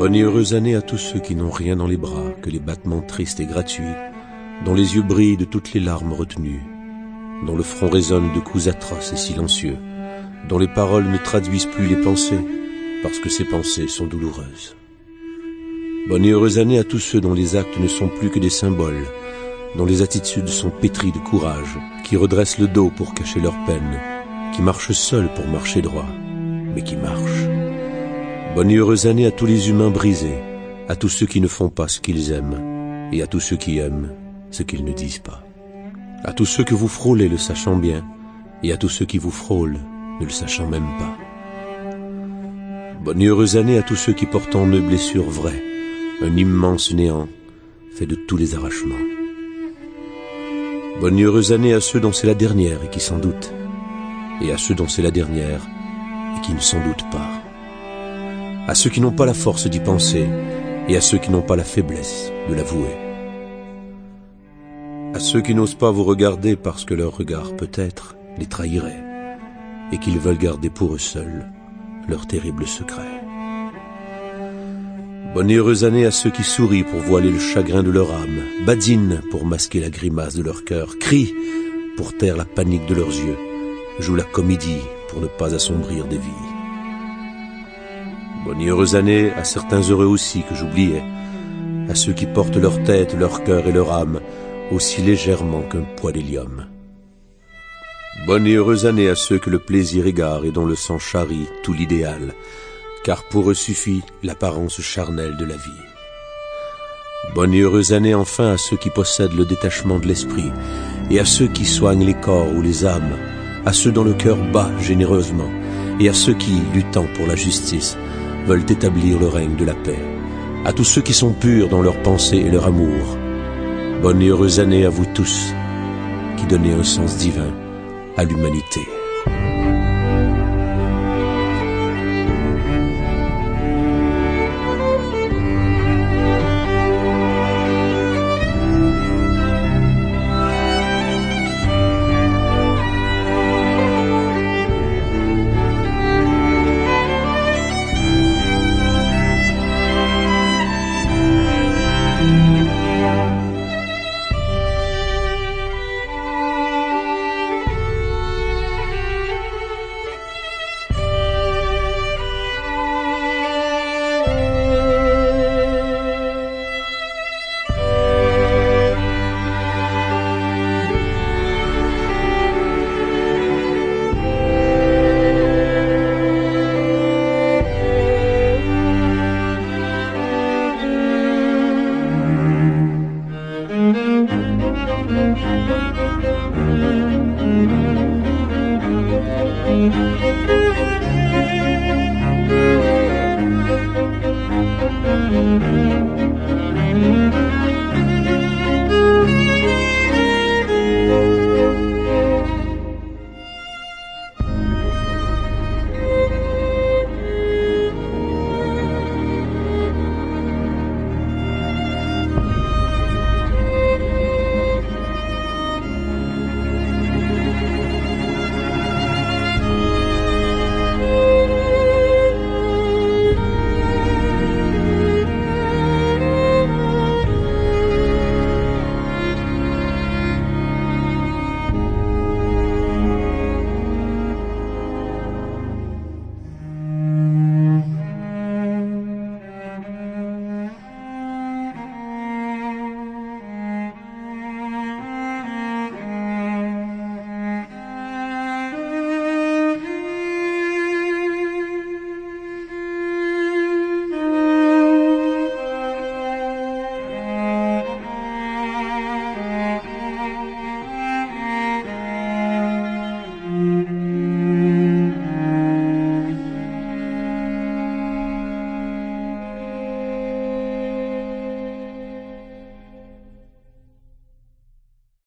Bonne et heureuse année à tous ceux qui n'ont rien dans les bras que les battements tristes et gratuits, dont les yeux brillent de toutes les larmes retenues, dont le front résonne de coups atroces et silencieux, dont les paroles ne traduisent plus les pensées, parce que ces pensées sont douloureuses. Bonne et heureuse année à tous ceux dont les actes ne sont plus que des symboles, dont les attitudes sont pétries de courage, qui redressent le dos pour cacher leur peine, qui marchent seuls pour marcher droit, mais qui marchent. Bonne et heureuse année à tous les humains brisés, à tous ceux qui ne font pas ce qu'ils aiment, et à tous ceux qui aiment ce qu'ils ne disent pas. À tous ceux que vous frôlez le sachant bien, et à tous ceux qui vous frôlent ne le sachant même pas. Bonne et heureuse année à tous ceux qui portent en eux blessures vraies, un immense néant fait de tous les arrachements. Bonne et heureuse année à ceux dont c'est la dernière et qui s'en doutent, et à ceux dont c'est la dernière et qui ne s'en doutent pas. À ceux qui n'ont pas la force d'y penser, et à ceux qui n'ont pas la faiblesse de l'avouer. À ceux qui n'osent pas vous regarder parce que leur regard peut-être les trahirait, et qu'ils veulent garder pour eux seuls leur terrible secret. Bonne et heureuse année à ceux qui sourient pour voiler le chagrin de leur âme, badinent pour masquer la grimace de leur cœur, crient pour taire la panique de leurs yeux, jouent la comédie pour ne pas assombrir des vies. Bonne et heureuse année à certains heureux aussi que j'oubliais, à ceux qui portent leur tête, leur cœur et leur âme aussi légèrement qu'un poids d'hélium. Bonne et heureuse année à ceux que le plaisir égare et dont le sang charrie tout l'idéal, car pour eux suffit l'apparence charnelle de la vie. Bonne et heureuse année enfin à ceux qui possèdent le détachement de l'esprit, et à ceux qui soignent les corps ou les âmes, à ceux dont le cœur bat généreusement, et à ceux qui, luttant pour la justice, veulent établir le règne de la paix, à tous ceux qui sont purs dans leurs pensées et leur amour. Bonne et heureuse année à vous tous, qui donnez un sens divin à l'humanité.